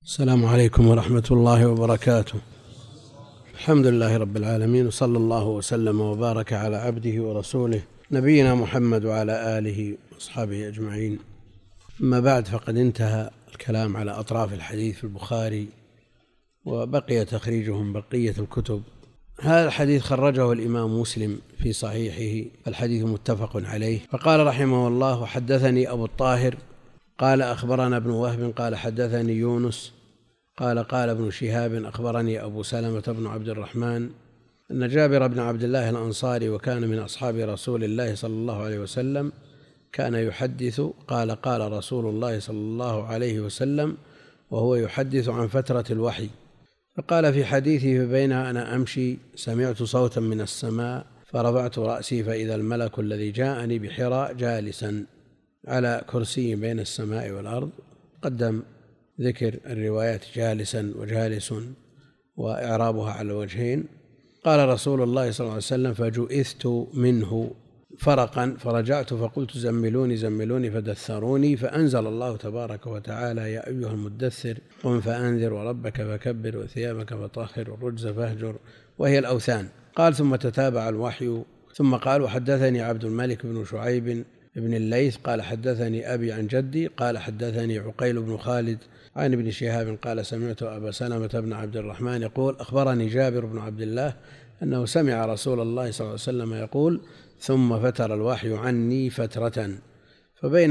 السلام عليكم ورحمة الله وبركاته. الحمد لله رب العالمين، وصلى الله وسلم وبارك على عبده ورسوله نبينا محمد وعلى آله وأصحابه أجمعين. أما بعد، فقد انتهى الكلام على أطراف الحديث في البخاري، وبقي تخريجهم بقية الكتب. هذا الحديث خرجه الإمام مسلم في صحيحه، الحديث متفق عليه. فقال رحمه الله: حدثني أبو الطاهر قال أخبرنا ابن وهب قال حدثني يونس قال ابن شهاب أخبرني أبو سلمة بن عبد الرحمن أن جابر بن عبد الله الأنصاري، وكان من أصحاب رسول الله صلى الله عليه وسلم، كان يحدث قال رسول الله صلى الله عليه وسلم وهو يحدث عن فترة الوحي، فقال في حديثه: فبين أنا أمشي سمعت صوتا من السماء فرفعت رأسي فإذا الملك الذي جاءني بحراء جالسا على كرسي بين السماء والأرض. قدم ذكر الروايات جالسا وجالس وإعرابها على وجهين. قال رسول الله صلى الله عليه وسلم: فجئثت منه فرقا فرجعت فقلت: زملوني فدثروني، فأنزل الله تبارك وتعالى: يا أيها المدثر قم فأنذر وربك فكبر وثيابك فطهر والرجز فاهجر، وهي الأوثان. قال: ثم تتابع الوحي، ثم قال: وحدثني عبد الملك بن شعيب ابن الليث قال حدثني أبي عن جدي قال حدثني عقيل بن خالد عن ابن شهاب قال: سمعت أبا سلمة بن عبد الرحمن يقول: أخبرني جابر بن عبد الله أنه سمع رسول الله صلى الله عليه وسلم يقول: ثم فتر الوحي عني فترة فبين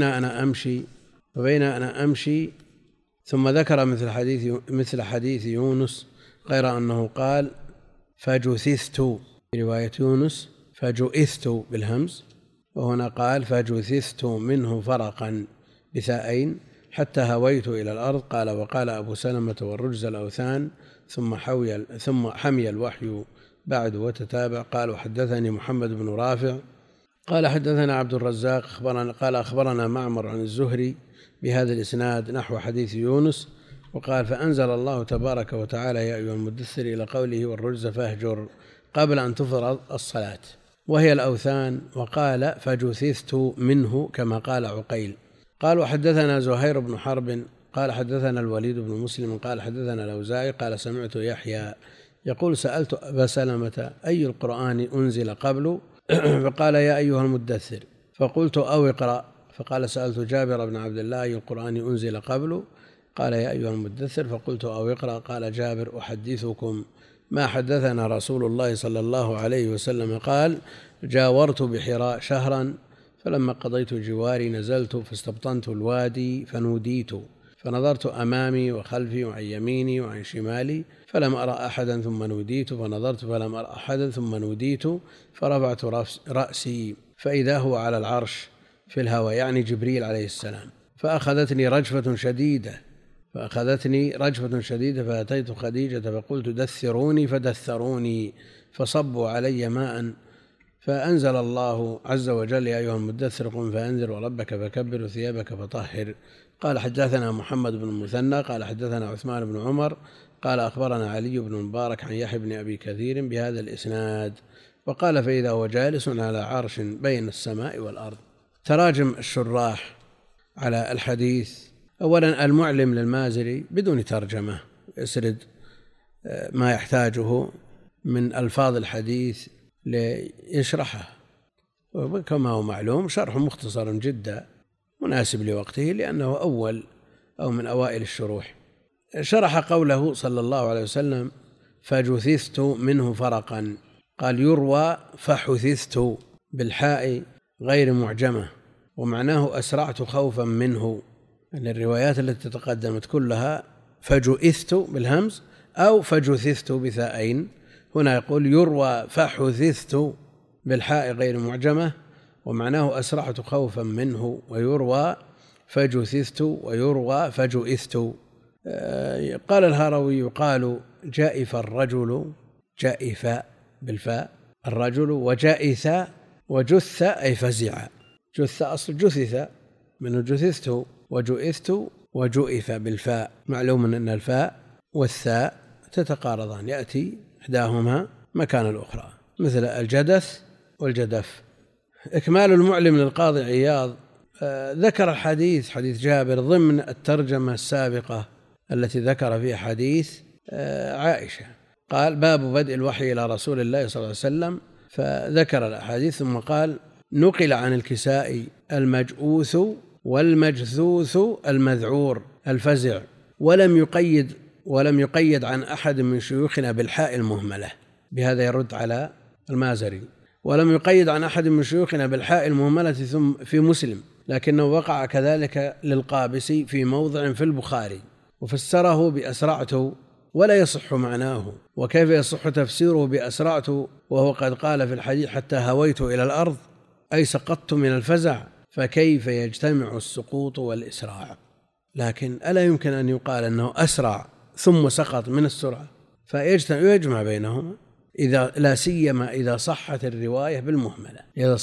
أنا أمشي ثم ذكر مثل حديث يونس، غير أنه قال: فجثثت، في رواية يونس فجئثت بالهمز، وهنا قال: فجثثت منه فرقا بثاءين حتى هويت إلى الأرض. قال: وقال أبو سلمة: والرجز الأوثان. ثم حمي الوحي بعد وتتابع. قال: وحدثني محمد بن رافع قال حدثنا عبد الرزاق قال أخبرنا معمر عن الزهري بهذا الإسناد نحو حديث يونس. وقال: فأنزل الله تبارك وتعالى: يا أيها المدثر إلى قوله: والرجز فاهجر، قبل أن تفرض الصلاة، وهي الأوثان. وقال: فجثثت منه كما قال عقيل. قال: وحدثنا زهير بن حرب قال حدثنا الوليد بن مسلم قال حدثنا الأوزاعي قال: سمعت يحيى يقول: سألت أبا سلمة: أي القرآن أنزل قبل؟ فقال: يا أيها المدثر. فقلت: أو اقرأ. فقال: سألت جابر بن عبد الله: أي القرآن أنزل قبل؟ قال: يا أيها المدثر. فقلت: أو اقرأ. قال جابر: أحدثكم ما حدثنا رسول الله صلى الله عليه وسلم قال: جاورت بحراء شهرا، فلما قضيت جواري نزلت فاستبطنت الوادي فنوديت، فنظرت أمامي وخلفي وعن يميني وعن شمالي فلم أرى أحدا، ثم نوديت فنظرت فلم أرى أحدا، ثم نوديت فرفعت رأسي فإذا هو على العرش في الهواء، يعني جبريل عليه السلام، فأخذتني رجفة شديدة فأتيت خديجة فقلت: دثروني، فدثروني فصبوا علي ماء، فأنزل الله عز وجل: يا أيها المدثر قم فأنذر وربك فكبر وثيابك فطهر. قال: حدثنا محمد بن المثنى قال حدثنا عثمان بن عمر قال أخبرنا علي بن المبارك عن يحيى بن أبي كثير بهذا الإسناد. وقال: فإذا هو جالس على عرش بين السماء والأرض. تراجم الشراح على الحديث: أولا، المعلم للمازري بدون ترجمة يسرد ما يحتاجه من ألفاظ الحديث ليشرحه، وكما هو معلوم شرح مختصر جدا مناسب لوقته، لأنه أول أو من أوائل الشروح. شرح قوله صلى الله عليه وسلم: فجثثت منه فرقا، قال: يروى فحثثت بالحاء غير معجمة، ومعناه أسرعت خوفا منه. أن الروايات التي تقدمت كلها فجئثت بالهمز أو فجثثت بثاءين، هنا يقول: يروى فحثثت بالحاء غير معجمة، ومعناه أسرعت خوفا منه، ويروى فجثثت ويروى فجئثت. قال الهروي: يقال جائف الرجل، جائف بالفاء الرجل، وجائث وجث أي فزع. جث أصل جثث منه جثثت، وجئثت وجئف بالفاء. معلوم أن الفاء والثاء تتقارضان، يأتي إحداهما مكان الأخرى، مثل الجدث والجدف. إكمال المعلم للقاضي عياض ذكر حديث جابر ضمن الترجمة السابقة التي ذكر فيها حديث عائشة. قال باب بدء الوحي إلى رسول الله صلى الله عليه وسلم، فذكر الأحاديث ثم قال نقل عن الكسائي المجؤوث والمجثوث المذعور الفزع، ولم يقيد عن أحد من شيوخنا بالحاء المهملة، بهذا يرد على المازري. ولم يقيد عن أحد من شيوخنا بالحاء المهملة ثم في مسلم، لكنه وقع كذلك للقابسي في موضع في البخاري، وفسره بأسرعت ولا يصح معناه. وكيف يصح تفسيره بأسرعت وهو قد قال في الحديث حتى هويت إلى الأرض، أي سقطت من الفزع، فكيف يجتمع السقوط والإسراع؟ لكن ألا يمكن أن يقال أنه أسرع ثم سقط من السرعة؟ فيجمع بينهما، إذا لا سيما إذا صحت الرواية بالمهملة،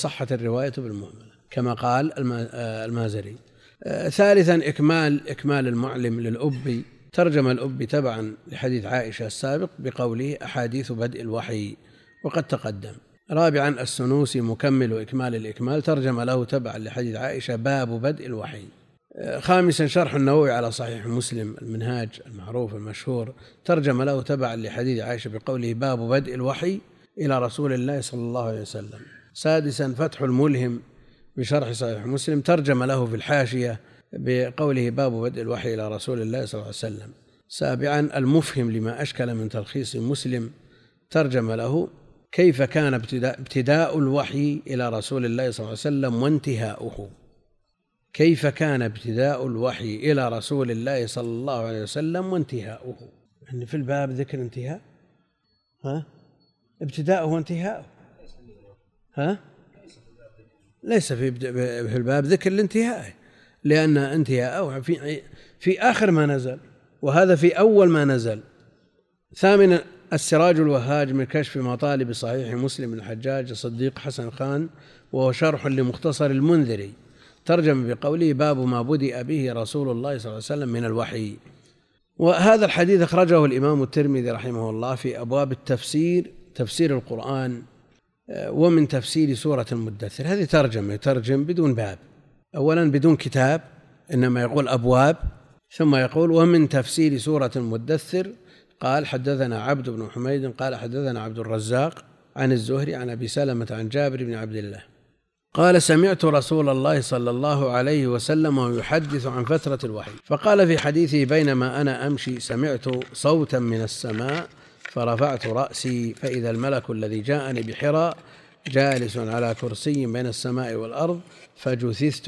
كما قال المازري. ثالثا إكمال المعلم للأبي، ترجم الأبي تبعا لحديث عائشة السابق بقوله أحاديث بدء الوحي وقد تقدم. رابعا السنوسي مكمل وإكمال الإكمال، ترجم له تبعا لحديث عائشة باب بدء الوحي. خامسا شرح النووي على صحيح مسلم المنهاج المعروف المشهور، ترجم له تبعا لحديث عائشة بقوله باب بدء الوحي إلى رسول الله صلى الله عليه وسلم. سادسا فتح الملهم بشرح صحيح مسلم، ترجم له في الحاشية بقوله باب بدء الوحي إلى رسول الله صلى الله عليه وسلم. سابعا المفهم لما أشكل من تلخيص مسلم، ترجم له كيف كان ابتداء الوحي إلى رسول الله صلى الله عليه وسلم وانتهاؤه. كيف كان ابتداء الوحي إلى رسول الله صلى الله عليه وسلم وانتهاؤه، يعني في الباب ذكر انتهاء، ابتداءه وانتهاؤه، ليس في الباب ذكر الانتهاء، لأن انتهاءه في آخر ما نزل، وهذا في أول ما نزل. ثامنا السراج الوهاج من كشف مطالب صحيح مسلم الحجاج صديق حسن خان، وهو شرح لمختصر المنذري، ترجم بقوله باب ما بدأ به رسول الله صلى الله عليه وسلم من الوحي. وهذا الحديث أخرجه الإمام الترمذي رحمه الله في أبواب التفسير، تفسير القرآن، ومن تفسير سورة المدثر. هذه يترجم بدون باب، أولا بدون كتاب، إنما يقول أبواب، ثم يقول ومن تفسير سورة المدثر قال حدثنا عبد بن حميد قال حدثنا عبد الرزاق عن الزهري عن أبي سلمة عن جابر بن عبد الله قال سمعت رسول الله صلى الله عليه وسلم يحدث عن فترة الوحي، فقال في حديثه بينما أنا أمشي سمعت صوتا من السماء فرفعت رأسي فإذا الملك الذي جاءني بحراء جالس على كرسي بين السماء والأرض فجثثت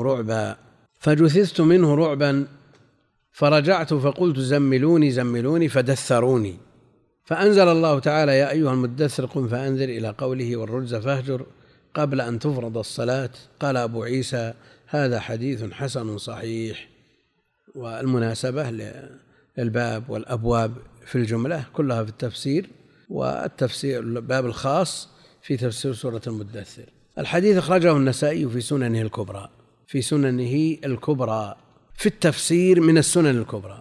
منه رعبا فرجعت فقلت زملوني فدثروني، فأنزل الله تعالى يا أيها المدثر قم فأنذر إلى قوله والرجز فاهجر قبل أن تفرض الصلاة. قال أبو عيسى هذا حديث حسن صحيح. والمناسبة للباب والأبواب في الجملة كلها في التفسير، والتفسير الباب الخاص في تفسير سورة المدثر. الحديث أخرجه النسائي في سننه الكبرى في التفسير من السنن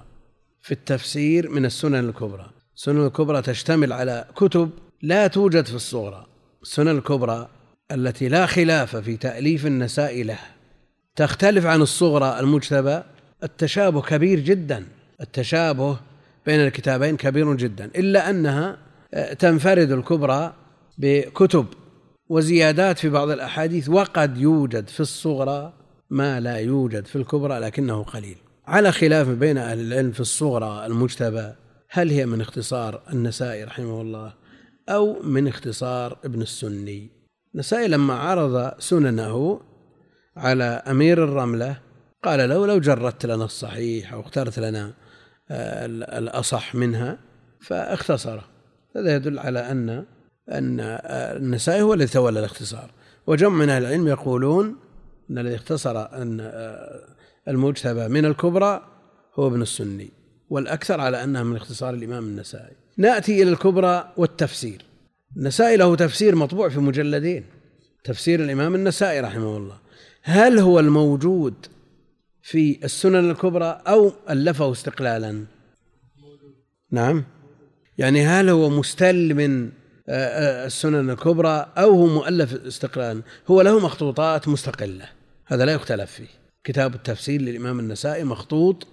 الكبرى. السنن الكبرى تشتمل على كتب لا توجد في الصغرى. السنن الكبرى التي لا خلاف في تأليف النسائي لها تختلف عن الصغرى المجتبى، التشابه كبير جدا، التشابه بين الكتابين كبير جدا، إلا أنها تنفرد الكبرى بكتب وزيادات في بعض الأحاديث، وقد يوجد في الصغرى ما لا يوجد في الكبرى لكنه قليل، على خلاف بين أهل العلم في الصغرى المجتبى هل هي من اختصار النسائي رحمه الله أو من اختصار ابن السني. النسائي لما عرض سننه على أمير الرملة قال له لو جردت لنا الصحيح أو اخترت لنا الأصح منها، فاختصره. هذا يدل على أن النسائي هو الذي تولى الاختصار، وجمع من أهل العلم يقولون أن الذي اختصر أن المجتبى من الكبرى هو ابن السني، والأكثر على أنها من اختصار الإمام النسائي. نأتي إلى الكبرى والتفسير. النسائي له تفسير مطبوع في مجلدين، تفسير الإمام النسائي رحمه الله. هل هو الموجود في السنن الكبرى أو ألفه استقلالا؟ نعم، يعني هل هو مستل من السنن الكبرى أو هو مؤلف استقلالا؟ هو له مخطوطات مستقلة، هذا لا يختلف فيه. كتاب التفسير للإمام النسائي مخطوط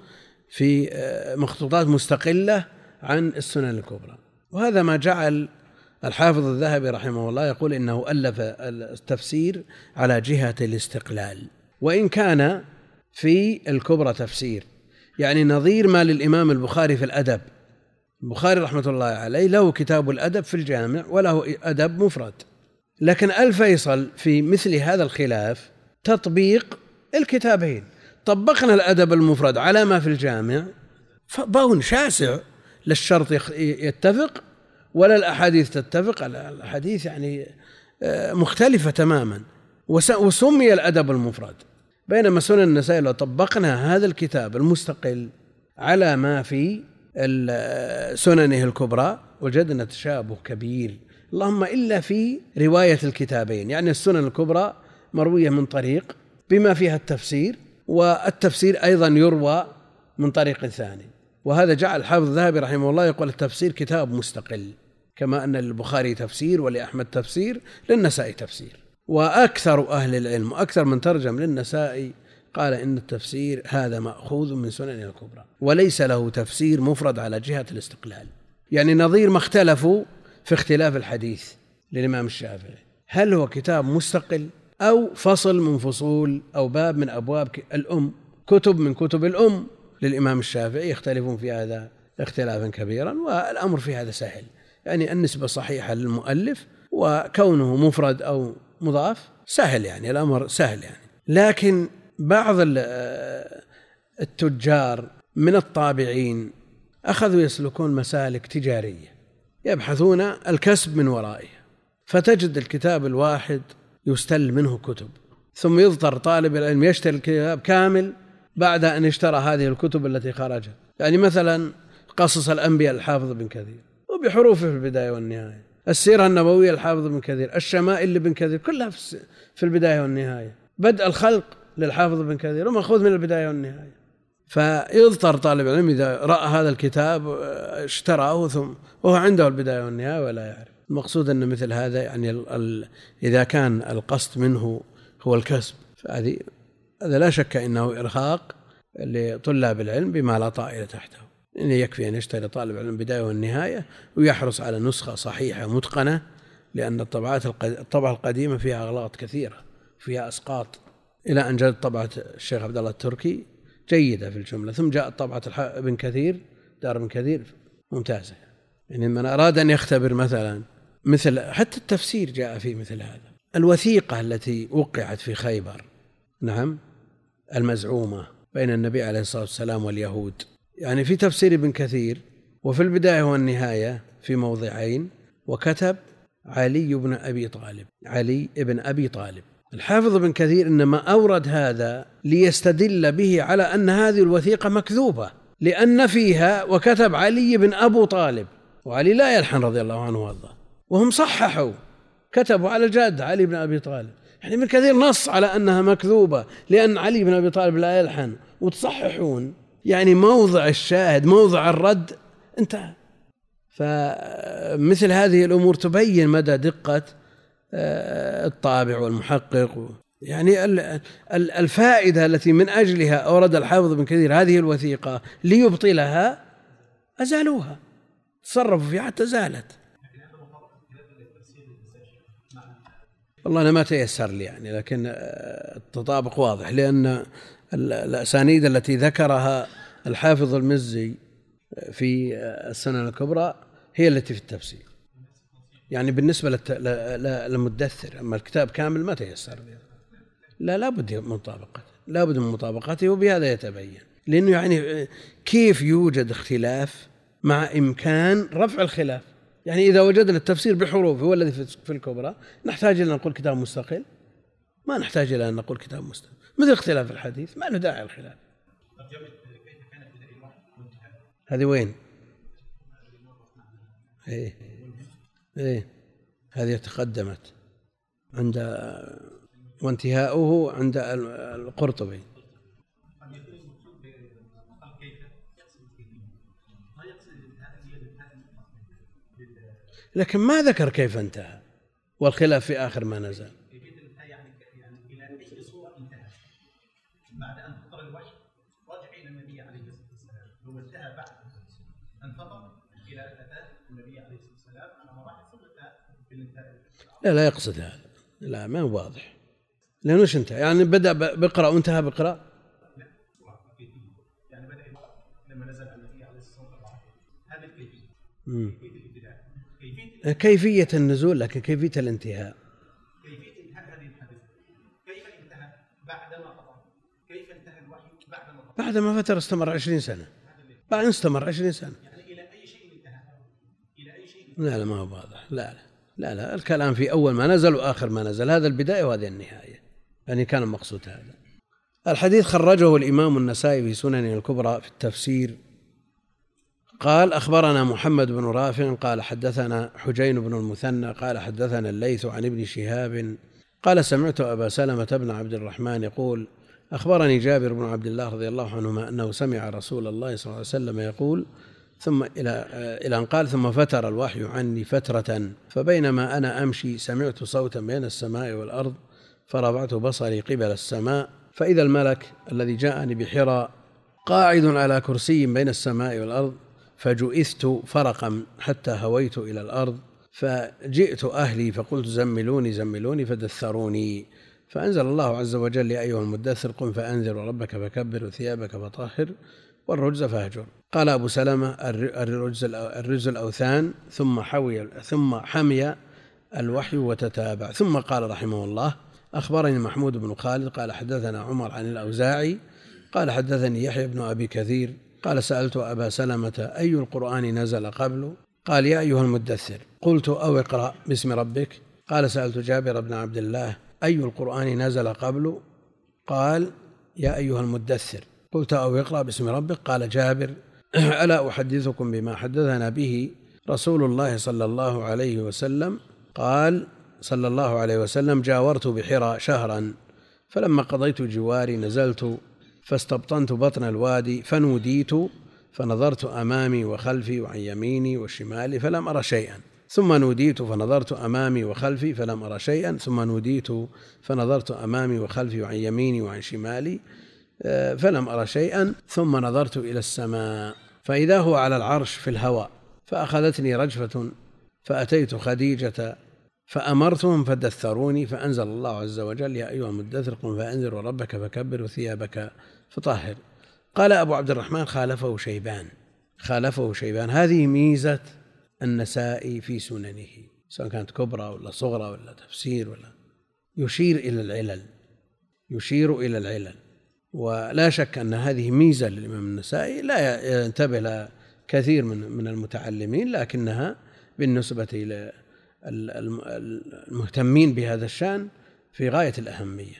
في مخطوطات مستقلة عن السنن الكبرى. وهذا ما جعل الحافظ الذهبي رحمه الله يقول إنه ألف التفسير على جهة الاستقلال، وإن كان في الكبرى تفسير، يعني نظير ما للإمام البخاري في الأدب. البخاري رحمة الله عليه له كتاب الأدب في الجامع وله أدب مفرد، لكن الفيصل في مثل هذا الخلاف تطبيق الكتابين. طبقنا الأدب المفرد على ما في الجامع فبون شاسع، لا الشرط يتفق ولا الأحاديث تتفق، الأحاديث يعني مختلفة تماما، وسمي الأدب المفرد. بينما سنن النسائي لو طبقنا هذا الكتاب المستقل على ما في سننه الكبرى وجدنا تشابه كبير، اللهم إلا في رواية الكتابين. يعني السنن الكبرى مروية من طريق بما فيها التفسير، والتفسير أيضا يروى من طريق ثاني، وهذا جعل الحافظ الذهبي رحمه الله يقول التفسير كتاب مستقل، كما أن للبخاري تفسير ولأحمد تفسير للنسائي تفسير. وأكثر أهل العلم وأكثر من ترجم للنسائي قال إن التفسير هذا مأخوذ من سنن الكبرى، وليس له تفسير مفرد على جهة الاستقلال. يعني نظير ما اختلفوا في اختلاف الحديث للإمام الشافعي، هل هو كتاب مستقل أو فصل من فصول أو باب من أبواب الأم، كتب من كتب الأم للإمام الشافعي، يختلفون في هذا اختلافا كبيرا. والأمر في هذا سهل، يعني النسبة صحيحة للمؤلف، وكونه مفرد أو مضاف سهل، يعني الأمر سهل يعني. لكن بعض التجار من الطابعين أخذوا يسلكون مسالك تجارية، يبحثون الكسب من ورائه، فتجد الكتاب الواحد يستل منه كتب، ثم يضطر طالب العلم يشتري الكتاب كامل بعد أن اشترى هذه الكتب التي خرجت. يعني مثلا قصص الأنبياء الحافظ بن كثير وبحروفه في البداية والنهاية، السيرة النبوية الحافظ بن كثير، الشمائل لابن كثير كلها في البداية والنهاية، بدء الخلق للحافظ بن كثير ومأخوذ من البداية والنهاية. فيضطر طالب العلم إذا رأى هذا الكتاب اشتراه ثم وهو عنده البداية والنهاية ولا يعرف. المقصود أن مثل هذا يعني إذا كان القصد منه هو الكسب، فهذا لا شك أنه إرهاق لطلاب العلم بما لا طائل تحته. إن يكفي أن يشتري طالب العلم البداية والنهاية ويحرص على نسخة صحيحة متقنة، لأن الطبعة القديمة فيها أغلاط كثيرة، فيها أسقاط، إلى أن جاءت طبعة الشيخ عبد الله التركي جيدة في الجملة، ثم جاءت طبعة ابن كثير دار ابن كثير ممتازة. يعني من أراد أن يختبر مثل حتى التفسير جاء فيه مثل هذا. الوثيقة التي وقعت في خيبر، نعم، المزعومة بين النبي عليه الصلاة والسلام واليهود، يعني في تفسير ابن كثير وفي البداية والنهاية في موضعين، وكتب علي بن أبي طالب. الحافظ ابن كثير إنما أورد هذا ليستدل به على أن هذه الوثيقة مكذوبة، لأن فيها وكتب علي بن أبو طالب، وعلي لا يلحن رضي الله عنه وارضاه، وهم صححوا كتبوا على الجاد علي بن أبي طالب. يعني ابن كثير نص على أنها مكذوبة لأن علي بن أبي طالب لا يلحن، وتصححون، يعني موضع الشاهد موضع الرد انتهى. فمثل هذه الأمور تبين مدى دقة الطابع والمحقق. يعني الفائدة التي من أجلها أورد الحافظ بن كثير هذه الوثيقة ليبطلها أزالوها، تصرفوا فيها حتى زالت. والله أنا ما تيسر لي يعني، لكن التطابق واضح، لأن الأسانيد التي ذكرها الحافظ المزي في السنن الكبرى هي التي في التفسير، يعني بالنسبة للمدثر. أما الكتاب كامل ما تيسر، لا بد من مطابقته، وبهذا يتبين. لأنه يعني كيف يوجد اختلاف مع إمكان رفع الخلاف؟ يعني إذا وجدنا التفسير بحروف هو الذي في الكبرى، نحتاج إلى أن نقول كتاب مستقل؟ ما نحتاج إلى أن نقول كتاب مستقل. مثل اختلاف الحديث ما له داعي الخلاف. هذه وين؟ إيه هذه تقدمت عند وانتهاؤه عند القرطبي. لكن ما ذكر كيف انتهى، والخلاف في آخر ما نزل. بعد أن فطر الوحي رجع إلى النبي عليه الصلاة والسلام إلى أن أتى النبي عليه الصلاة والسلام على مراحل ثم أتى بالانتهاء. لا يقصد هذا، لا ما هو واضح. لأنه وش انتهى؟ يعني بدأ بقرأ وانتهى بقرأ؟ يعني بدأ لما نزل النبي عليه الصلاة والسلام هذه الكيفية. كيفية النزول، لكن كيفية الانتهاء، كيفية انتهاء هذه الحادثة، كيف انتهى بعدما قضى، كيف انتهى الوحي بعدما قضى، بعدما فترة استمر 20 سنة، بعد استمر 20 سنة، يعني إلى أي شيء انتهى، إلى أي شيء. لا ما هو واضح. لا الكلام في أول ما نزل وآخر ما نزل، هذا البداية وهذه النهاية، يعني كان المقصود هذا. الحديث خرجه الإمام النسائي في سننه الكبرى في التفسير. قال أخبرنا محمد بن رافع قال حدثنا حجين بن المثنى قال حدثنا الليث عن ابن شهاب قال سمعت أبا سلمة بن عبد الرحمن يقول أخبرني جابر بن عبد الله رضي الله عنهما أنه سمع رسول الله صلى الله عليه وسلم يقول ثم إلى أن قال ثم فتر الوحي عني فترة فبينما أنا أمشي سمعت صوتا بين السماء والأرض فرفعت بصري قبل السماء فإذا الملك الذي جاءني بحراء قاعد على كرسي بين السماء والأرض فجئثت فرقا حتى هويت إلى الأرض فجئت أهلي فقلت زملوني فدثروني فأنزل الله عز وجل يا أيها المدثر قم فأنذر وربك فكبر وثيابك فطهر والرجز فاهجر. قال أبو سلمة الرجز الأوثان ثم حمي الوحي وتتابع. ثم قال رحمه الله أخبرني محمود بن خالد قال حدثنا عمر عن الأوزاعي قال حدثني يحيى بن أبي كثير قال سألت أبا سلمة أي القرآن نزل قبله قال يا أيها المدثر قلت أو اقرأ باسم ربك قال سألت جابر بن عبد الله أي القرآن نزل قبله قال يا أيها المدثر قلت أو اقرأ باسم ربك قال جابر ألا أحدثكم بما حدثنا به رسول الله صلى الله عليه وسلم قال صلى الله عليه وسلم جاورت بحراء شهرا فلما قضيت جواري نزلت فاستبطنت بطن الوادي فنوديت فنظرت أمامي وخلفي وعن يميني وشمالي فلم أرى شيئا ثم نوديت فنظرت أمامي وخلفي فلم أرى شيئا ثم نوديت فنظرت أمامي وخلفي وعن يميني وعن شمالي فلم أرى شيئا ثم نظرت إلى السماء فإذا هو على العرش في الهواء فأخذتني رجفة فأتيت خديجة فأمرتهم فدثروني فأنزل الله عز وجل يا أيها المدثر قم فأنذر وربك فكبر وثيابك فطهر. قال أبو عبد الرحمن خالفه شيبان. هذه ميزة النسائي في سننه سواء كانت كبرى ولا صغرى ولا تفسير ولا يشير إلى العلل ولا شك أن هذه ميزة للإمام النسائي لا ينتبه لها كثير من المتعلمين لكنها بالنسبة إلى المهتمين بهذا الشأن في غاية الأهمية.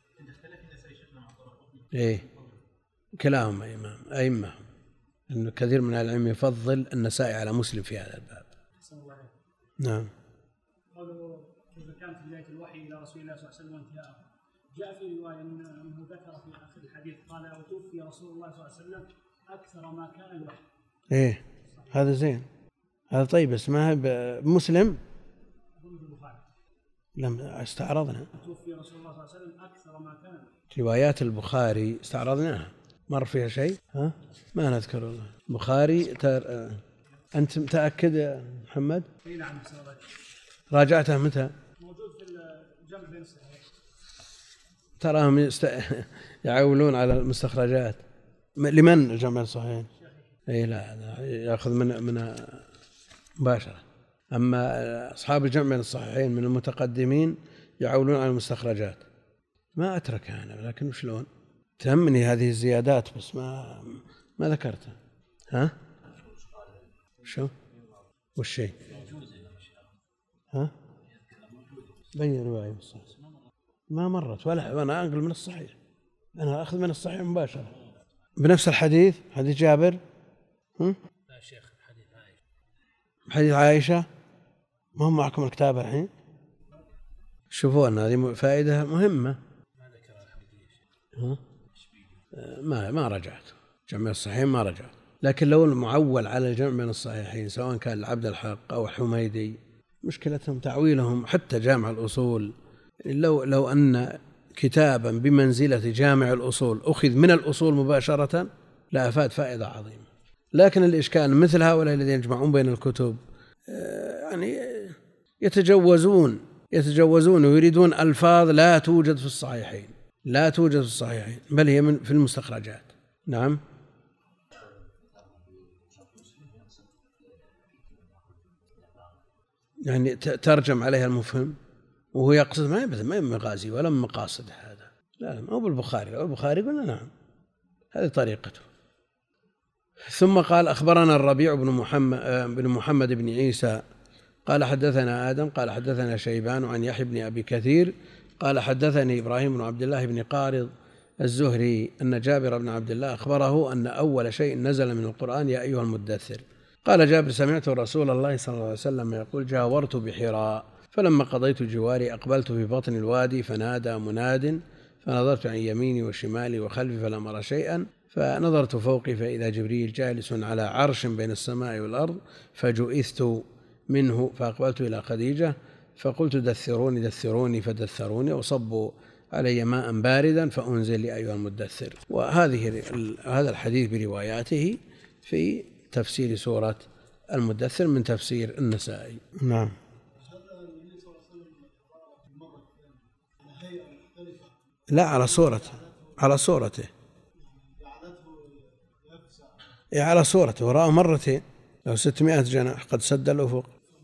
كلاهما أئمة أن كثير من العلم يفضل النسائي على مسلم في هذا الباب. نعم. قالوا إذا كانت بداية الوحي إلى رسول الله صلى الله عليه وسلم وانتهاءه جاء في رواية أنه ذكر في آخر الحديث قال وتوفي رسول الله صلى الله عليه وسلم أكثر ما كان الوحي. هذا زين هذا طيب اسمها بمسلم لم استعرضنا توفي رسول الله صلى الله عليه وسلم أكثر ما كان روايات البخاري استعرضناها مر فيها شيء ما نذكر والله. البخاري أنت متأكد يا محمد؟ نعم. راجعتها متى؟ موجود في الجمع بين الصحيحين. تراهم يعولون على المستخرجات. لمن الجمع بين الصحيحين؟ لا يأخذ من مباشرة. أما أصحاب الجمع بين الصحيحين من المتقدمين يعولون على المستخرجات. ما أتركها أنا لكن شلون تهمني هذه الزيادات بس ما ذكرتها. شو والشيء بين رواية ما مرت ولا أنا أنقل من الصحيح أنا أخذ من الصحيح مباشرة بنفس الحديث حديث جابر. لا شيخ حديث عائشة ما هم معكم الكتاب الحين شوفوا أن هذه فائدة مهمة. ما رجعت جمع الصحيحين ما رجعت لكن لو المعول على الجمع بين الصحيحين سواء كان العبد الحق أو الحميدي مشكلتهم تعويلهم حتى جامع الأصول. لو أن كتابا بمنزلة جامع الأصول أخذ من الأصول مباشرة لأفاد فائدة عظيمة لكن الإشكال مثل هؤلاء الذين يجمعون بين الكتب يعني يتجوزون ويريدون ألفاظ لا توجد في الصحيحين، لا توجد في الصحيحين، بل هي في المستخرجات. نعم. يعني ترجم عليها المفهم وهو يقصد ما مغازي ولا مقاصد هذا، لا ما هو بالبخاري. البخاري قلنا نعم هذه طريقته. ثم قال أخبرنا الربيع بن محمد بن عيسى قال حدثنا آدم قال حدثنا شيبان عن يحيى بن أبي كثير قال حدثني إبراهيم بن عبد الله بن قارض الزهري أن جابر بن عبد الله أخبره أن أول شيء نزل من القرآن يا أيها المدثر. قال جابر سمعت رسول الله صلى الله عليه وسلم يقول جاورت بحراء فلما قضيت جواري أقبلت في بطن الوادي فنادى مناد فنظرت عن يميني وشمالي وخلفي فلم أرى شيئا فنظرت فوقي فإذا جبريل جالس على عرش بين السماء والأرض فجئثت منه فأقبلت إلى خديجة فقلت دثروني دثروني فدثروني وصبوا علي ماء باردا فأنزل يا أيها المدثر. هذا الحديث برواياته في تفسير سورة المدثر من تفسير النسائي. نعم. لا على صورته على صورته ورأى مرتين لو 600 جناح قد سد الأفق.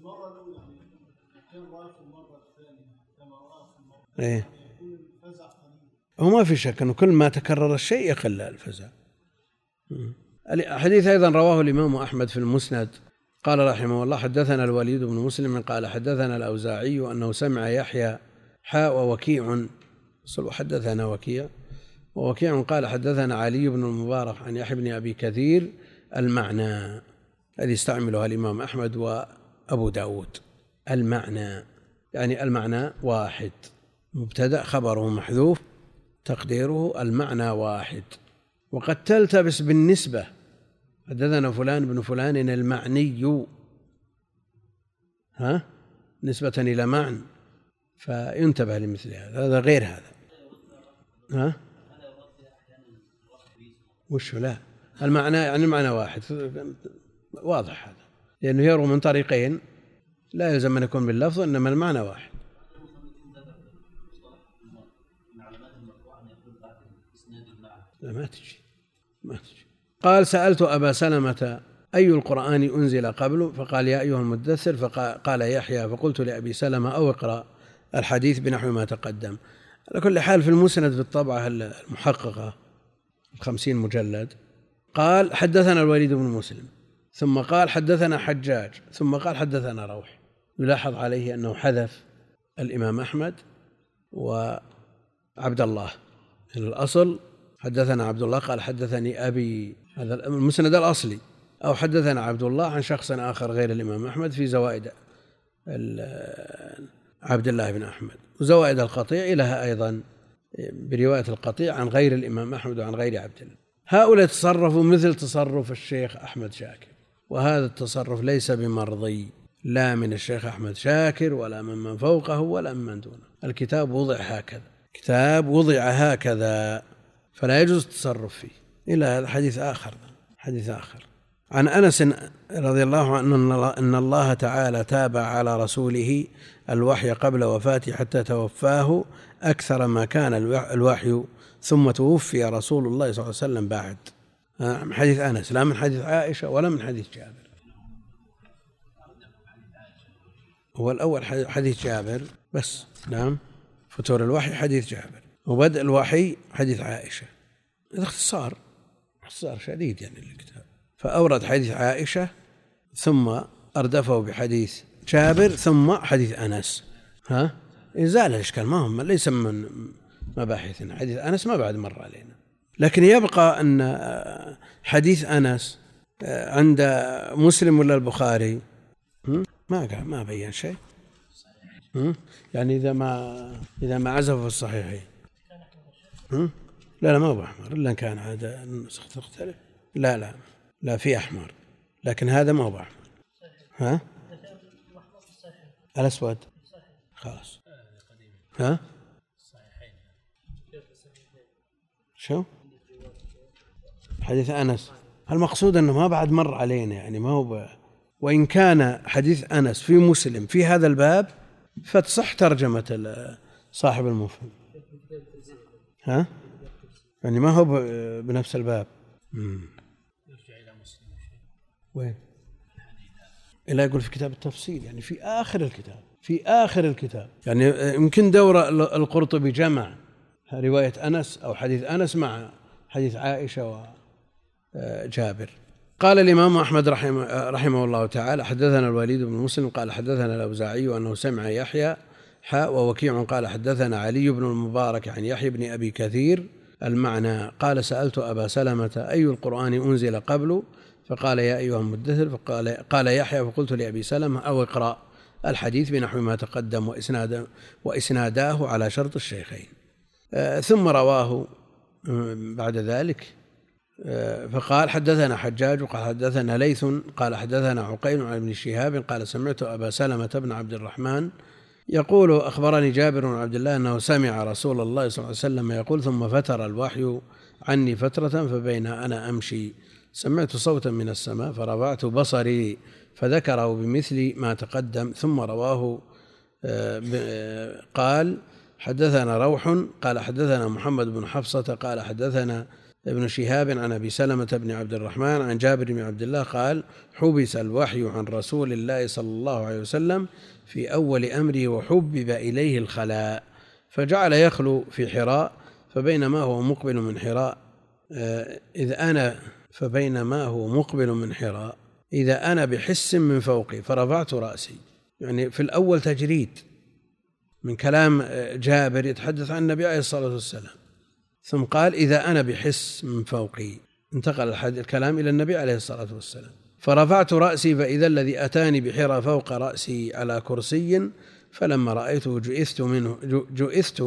إيه هو ما في شك أنه كل ما تكرر الشيء يقل الفزع. الحديث أيضا رواه الإمام أحمد في المسند قال رحمه الله حدثنا الوليد بن مسلم قال حدثنا الأوزاعي أنه سمع يحيى ووكيع حدثنا ووكيع قال حدثنا علي بن المبارك عن يحيى بن أبي كثير المعنى الذي استعملها الإمام أحمد وأبو داود. المعنى يعني المعنى واحد، مبتدأ خبره محذوف تقديره المعنى واحد. وقد تلتبس بالنسبة حدثنا فلان بن فلان المعني نسبة إلى معنى فينتبه لمثل هذا غير هذا. وش لا المعنى يعني المعنى واحد واضح هذا لأنه يروى من طريقين لا يلزم أن يكون باللفظ إنما المعنى واحد. لا ما تجي. قال سألت أبا سلمة أي القرآن أنزل قبله فقال يا أيها المدثر فقال يحيى فقلت لأبي سلمة أو اقرأ الحديث بنحو ما تقدم. على كل حال في المسند بالطبعة المحققة 50 مجلد قال حدثنا الوليد بن مسلم ثم قال حدثنا حجاج ثم قال حدثنا روح. يلاحظ عليه أنه حذف الإمام أحمد وعبد الله. الأصل حدثنا عبد الله قال حدثني أبي، هذا المسند الأصلي، أو حدثنا عبد الله عن شخص آخر غير الإمام أحمد في زوائد عبد الله بن أحمد. وزوائد القطيع لها أيضا برواية القطيع عن غير الإمام أحمد وعن غير عبد الله. هؤلاء تصرفوا مثل تصرف الشيخ أحمد شاكر، وهذا التصرف ليس بمرضي لا من الشيخ أحمد شاكر ولا من فوقه ولا من دونه. الكتاب وضع هكذا فلا يجوز التصرف فيه. إلى هذا حديث آخر عن أنس رضي الله عنه أن الله تعالى تابع على رسوله الوحي قبل وفاته حتى توفاه أكثر ما كان الوحي ثم توفي رسول الله صلى الله عليه وسلم بعد. من حديث أنس لا من حديث عائشة ولا من حديث جابر. هو الأول حديث جابر بس. نعم فتور الوحي حديث جابر وبدء الوحي حديث عائشة. هذا اختصار شديد يعني الكتاب. فأورد حديث عائشة ثم أردفه بحديث جابر ثم حديث أنس. إزالة الإشكال ما هم ليس من مباحثنا. حديث أنس ما بعد مر علينا، لكن يبقى أن حديث أنس عند مسلم ولا البخاري ما بين شيء. يعني إذا ما عزف في الصحيحين لا ما هو أحمر إلا كان هذا النسخ تختلف. لا في أحمر لكن هذا ما هو أحمر. الأسود خلاص. شو حديث أنس المقصود أنه ما بعد مر علينا، يعني ما هو وإن كان حديث أنس في مسلم في هذا الباب فتصح ترجمة صاحب المفهم، ها؟ يعني ما هو بنفس الباب. يرجع إلى مسلم وين؟ إلا يقول في كتاب التفصيل، يعني في آخر الكتاب، في آخر الكتاب. يعني يمكن دورة القرطبي جمع رواية أنس أو حديث أنس مع حديث عائشة وجابر. قال الإمام أحمد رحمه الله تعالى: حدثنا الوليد بن مسلم قال حدثنا الأوزاعي أنه سمع يحيى ووكيع قال حدثنا علي بن المبارك عن يحيى بن أبي كثير المعنى قال: سألت أبا سلمة أي القرآن أنزل قبل؟ فقال: يا أيها المدثر. قال يحيى: فقلت لأبي سلمة: أو اقرأ الحديث بنحو ما تقدم وإسناداه على شرط الشيخين. ثم رواه بعد ذلك فقال: حدثنا حجاج وقال حدثنا ليث قال حدثنا عقيل عن ابن شهاب قال: سمعت أبا سلمة بن عبد الرحمن يقول: أخبرني جابر بن عبد الله أنه سمع رسول الله صلى الله عليه وسلم يقول: ثم فتر الوحي عني فترة فبين أنا أمشي سمعت صوتا من السماء فرفعت بصري فذكره بمثل ما تقدم. ثم رواه قال: حدثنا روح قال حدثنا محمد بن حفصة قال حدثنا ابن شهاب عن أبي سلمة بن عبد الرحمن عن جابر بن عبد الله قال: حبس الوحي عن رسول الله صلى الله عليه وسلم في أول أمره وحبب إليه الخلاء فجعل يخلو في حراء فبينما هو مقبل من حراء إذا أنا بحس من فوقي فرفعت رأسي. يعني في الأول تجريد من كلام جابر يتحدث عن النبي عليه الصلاة والسلام، ثم قال: إذا أنا بحس من فوقي، انتقل الكلام إلى النبي عليه الصلاة والسلام. فرفعت رأسي فإذا الذي أتاني بحرى فوق رأسي على كرسي فلما رأيته جئثت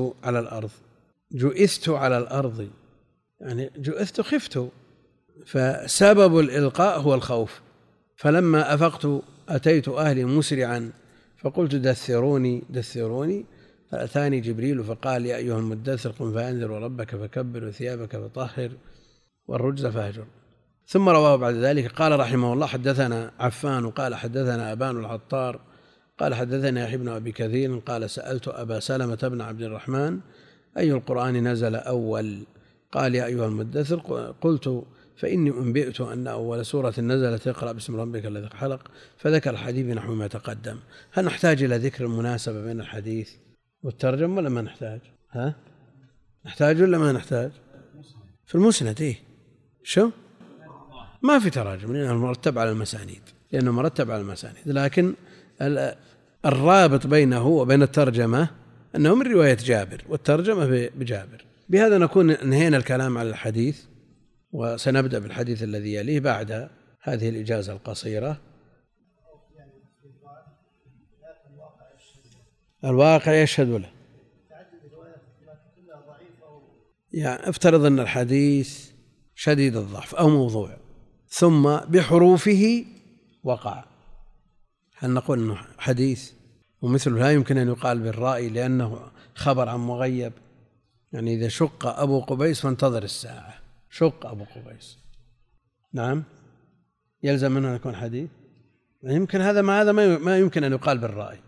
على الأرض يعني جئثت خفت، فسبب الإلقاء هو الخوف. فلما أفقت أتيت أهلي مسرعا فقلت: دثروني فأتاني جبريل فقال: يا أيها المدثر قم فأنذر وربك فكبر وثيابك فطهر والرجز فاهجر. ثم رواه بعد ذلك قال رحمه الله: حدثنا عفان قال حدثنا أبان العطار قال حدثنا يحيى بن أبي كثير قال: سألت أبا سلمة بن عبد الرحمن أي القرآن نزل أول؟ قال: يا أيها المدثر. قلت: فإني أنبئت أن أول سورة نزلت اقرأ باسم ربك الذي خلق، فذكر الحديث نحو ما تقدم. هل نحتاج إلى ذكر المناسبة بين الحديث والترجمة ولا ما نحتاج؟ نحتاج ولا ما نحتاج؟ في المسند شو؟ ما في تراجم لأنه مرتب على المسانيد، لكن الرابط بينه وبين الترجمة أنه من رواية جابر والترجمة بجابر. بهذا نكون انهينا الكلام على الحديث، وسنبدأ بالحديث الذي يليه بعد هذه الإجازة القصيرة. الواقع يشهد له، يعني افترض أن الحديث شديد الضعف أو موضوع ثم بحروفه وقع، هل نقول أنه حديث؟ ومثله لا يمكن أن يقال بالرأي لأنه خبر عن مغيب. يعني إذا شق أبو قبيس فانتظر الساعة، شق أبو قبيس، نعم، يلزم منه أن يكون حديث؟ يمكن هذا ما يمكن أن يقال بالرأي.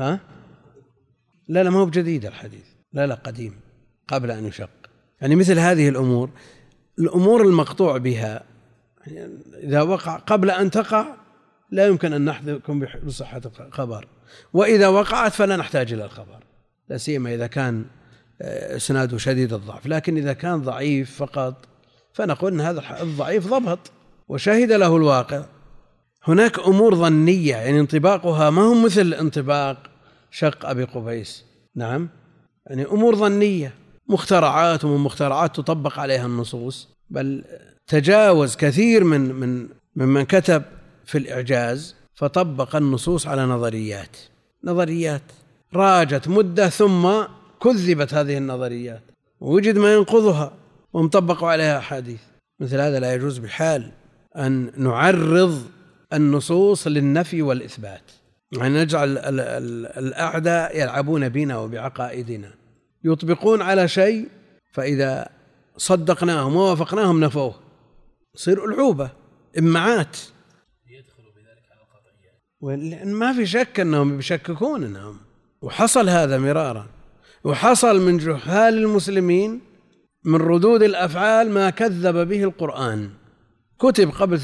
لا ما هو بجديد الحديث، لا قديم قبل أن يشق. يعني مثل هذه الأمور المقطوع بها، يعني إذا وقع قبل أن تقع لا يمكن أن نحكم بصحة الخبر، وإذا وقعت فلا نحتاج إلى الخبر، لا سيما إذا كان إسناده شديد الضعف. لكن إذا كان ضعيف فقط فنقول أن هذا الضعيف ضبط وشهد له الواقع. هناك أمور ظنية يعني انطباقها ما هو مثل انطباق شق أبي قبيس، نعم، يعني أمور ظنية مخترعات، ومن مخترعات تطبق عليها النصوص، بل تجاوز كثير ممن كتب في الإعجاز فطبق النصوص على نظريات راجت مدة ثم كذبت هذه النظريات ووجد ما ينقضها ومطبقوا عليها أحاديث. مثل هذا لا يجوز بحال أن نعرض النصوص للنفي والإثبات، يعني نجعل الأعداء يلعبون بنا وبعقائدنا، يطبقون على شيء فإذا صدقناهم ووافقناهم نفوه، تصير ألعوبة إمعات. يدخل بذلك على القطعية، ما في شك أنهم بيشككون أنهم، وحصل هذا مرارا، وحصل من جهال المسلمين من ردود الأفعال ما كذب به القرآن. كتب قبل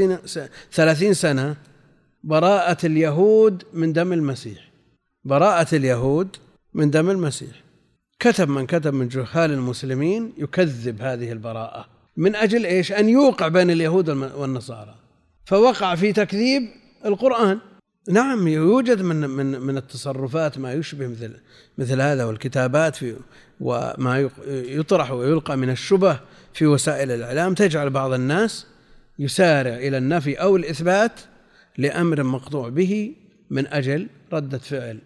30 سنة براءة اليهود من دم المسيح، براءة اليهود من دم المسيح. كتب من جهال المسلمين يكذب هذه البراءة من أجل إيش؟ أن يوقع بين اليهود والنصارى، فوقع في تكذيب القرآن. نعم، يوجد من التصرفات ما يشبه مثل هذا، والكتابات وما يطرح ويلقى من الشبه في وسائل الإعلام تجعل بعض الناس يسارع إلى النفي أو الإثبات لأمر مقطوع به من أجل ردة فعل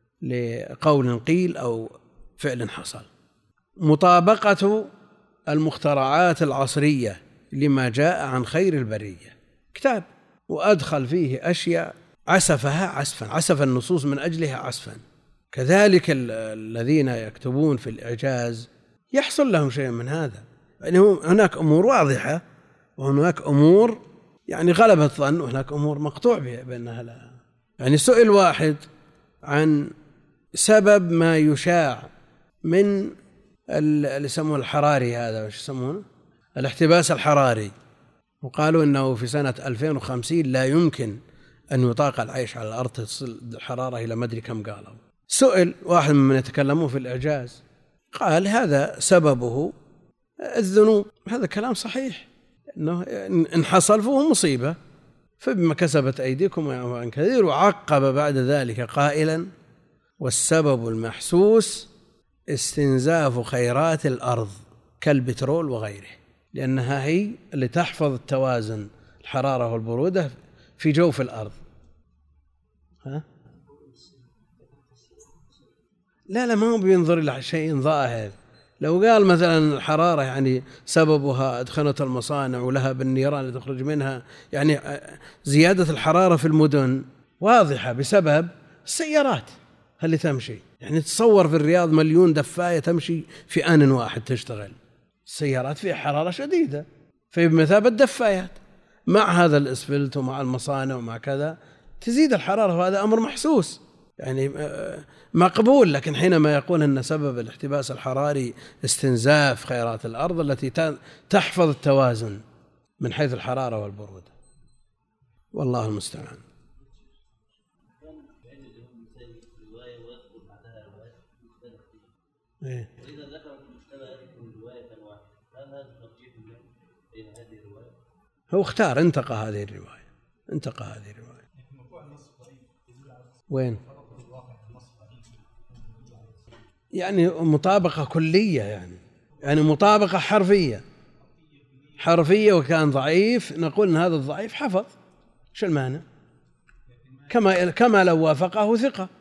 لقول قيل أو فعل حصل. مطابقة المخترعات العصرية لما جاء عن خير البرية، كتاب وأدخل فيه أشياء عسفها عسفا، عسف النصوص من أجلها عسفا. كذلك الذين يكتبون في الإعجاز يحصل لهم شيء من هذا، يعني هناك أمور واضحة وهناك أمور يعني غلبة الظن، وهناك أمور مقطوع بأنها لا. يعني سئل واحد عن سبب ما يشاع من اللي يسمونه الحراري، هذا وش يسمونه الاحتباس الحراري، وقالوا إنه في سنة 2050 لا يمكن أن يطاق العيش على الأرض، تصل الحرارة إلى ما أدري كم قالوا. سئل واحد من يتكلمون في الإعجاز قال هذا سببه الذنوب. هذا كلام صحيح، إنه إن حصل فهو مصيبة، فبما كسبت أيديكم ويعفو عن كثير. وعقب بعد ذلك قائلا والسبب المحسوس استنزاف خيرات الأرض كالبترول وغيره، لأنها هي اللي تحفظ التوازن الحرارة والبرودة في جوف الأرض. لا ما هو بينظر إلى شيء ظاهر. لو قال مثلا الحرارة يعني سببها أدخنة المصانع ولها بالنيران اللي تخرج منها، يعني زيادة الحرارة في المدن واضحة بسبب السيارات اللي تمشي. يعني تصور في الرياض 1,000,000 دفاية تمشي في آن واحد تشتغل، السيارات فيها حرارة شديدة، فبمثابة دفايات مع هذا الإسفلت ومع المصانع ومع كذا تزيد الحرارة، وهذا أمر محسوس يعني مقبول. لكن حينما يقول أن سبب الاحتباس الحراري استنزاف خيرات الأرض التي تحفظ التوازن من حيث الحرارة والبرودة، والله المستعان. إيه؟ وإذا ذكرت المجتمع رواية واحدة هل هذا ترجيح بين هذه الرواية؟ هو اختار انتقى هذه الرواية. وين؟ يعني مطابقة كلية، يعني مطابقة حرفية وكان ضعيف نقول إن هذا الضعيف حفظ، شو المعنى؟ كما لو وافقه ثقة.